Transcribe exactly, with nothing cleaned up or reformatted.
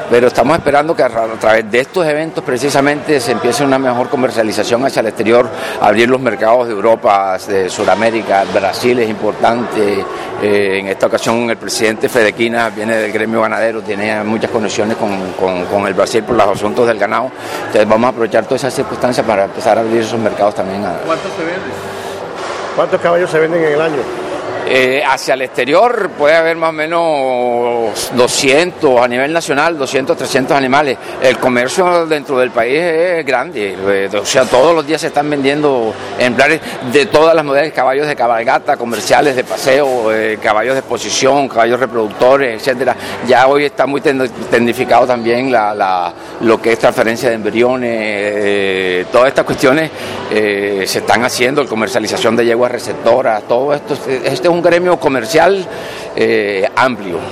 pero estamos esperando que a, a través de estos eventos precisamente se empiece una mejor comercialización hacia el exterior, abrir los mercados de Europa, de Sudamérica. Brasil es importante, eh, en esta ocasión el presidente Fedequina viene del gremio ganadero, tiene muchas conexiones con, con, con el Brasil por los asuntos del ganado, entonces vamos a aprovechar todas esas circunstancias para empezar a abrir esos mercados también. A... ¿Cuántos se venden? ¿Cuántos caballos se venden en el año? Eh, hacia el exterior puede haber más o menos doscientos, a nivel nacional, doscientos, trescientos animales. El comercio dentro del país es grande, eh, o sea, todos los días se están vendiendo ejemplares de todas las modalidades, caballos de cabalgata, comerciales de paseo, eh, caballos de exposición, caballos reproductores, etcétera. Ya hoy está muy tecnificado también la, la, lo que es transferencia de embriones, eh, todas estas cuestiones eh, se están haciendo, comercialización de yeguas receptoras, todo esto, este es un gremio comercial eh, amplio.